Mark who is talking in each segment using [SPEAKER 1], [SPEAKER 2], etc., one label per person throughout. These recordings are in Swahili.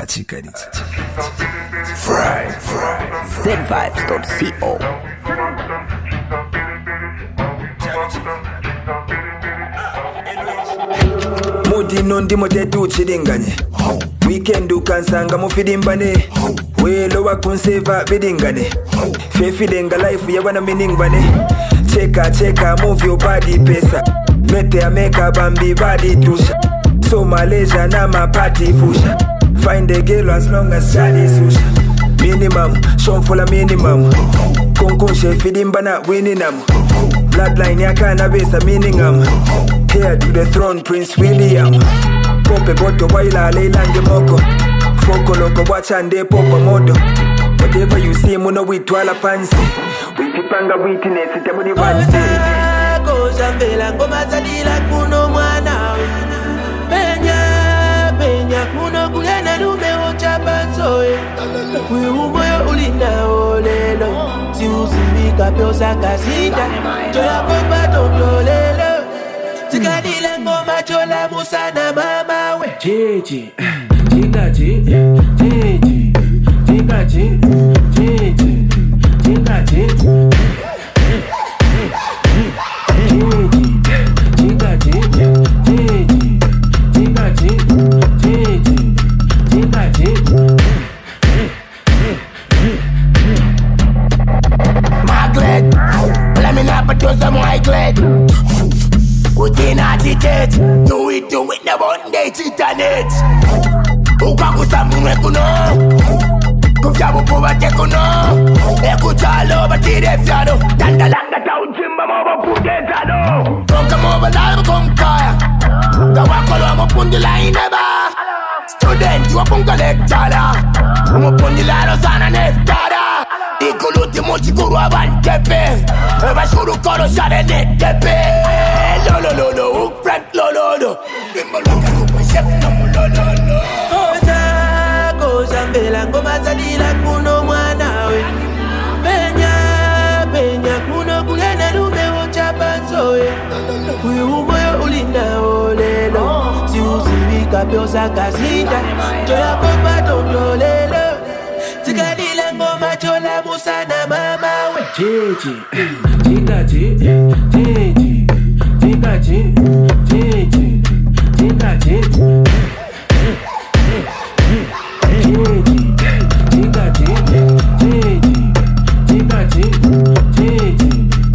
[SPEAKER 1] Fry.
[SPEAKER 2] ZVibes.co.
[SPEAKER 1] Muti nondi motetu chidinganye. Weekend ukansanga mufidimbane. Welo wakunseva bidingane. Fefidenga life ya wana meaning bane. Cheka move your body pesa. Mete ameka bambi body tusha. So Malaysia na ma party fusha. Find a girl as long as Charlie susha. Minimum, show for a minimum. Konkunshe fidimbana winning am. Bloodline ya cannabis meaning am. Heir to the throne, Prince William. Pope boto waila leilange moko. Foko loko wachande popo modo. Whatever you see muno witwala pansi. Witipanga witness itabudi vansi.
[SPEAKER 3] Koja mbela ngoma zadila kuno mwana. Penya kuno kugena lume ochapa soe. Umoyo ulina olelo. Si uzimika pyosa kasita. Toya popa tondolelo. Tikadile ngoma chola musana mama we.
[SPEAKER 4] Gigi, Gigi, Gigi, Gigi,
[SPEAKER 5] Maglet, let me not put some white glad. Good in attitude, do it, no one day, internet. Ukakusa mwekuno, kujabu kuwa tekuno. Ekuchalo, batire fiano. Dandalanga taujimba mwa pudetano. Konka mwa live konkaya. Gawakolo mwa pundila ineba. Student, wapunga lectura. Mwa pundila rozana neftara. Ikuluti muchikuru abantepe. Bashuru koro shade netepe. Lo, hook front, lo. Bimbalanga super chef, lo.
[SPEAKER 3] Koja mbela ngoma zadila kuno mwana we. Penya kuno kugena lume ochapa soe. Umoyo ulina olelo. Si uzimika pyosa kasita. Toya popa tondolelo. Tikadile ngoma chola musana mama we.
[SPEAKER 4] Gigi,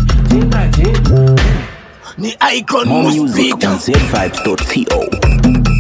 [SPEAKER 5] Ni icon
[SPEAKER 2] More
[SPEAKER 5] must
[SPEAKER 2] music
[SPEAKER 5] be
[SPEAKER 2] on ZVibes.co.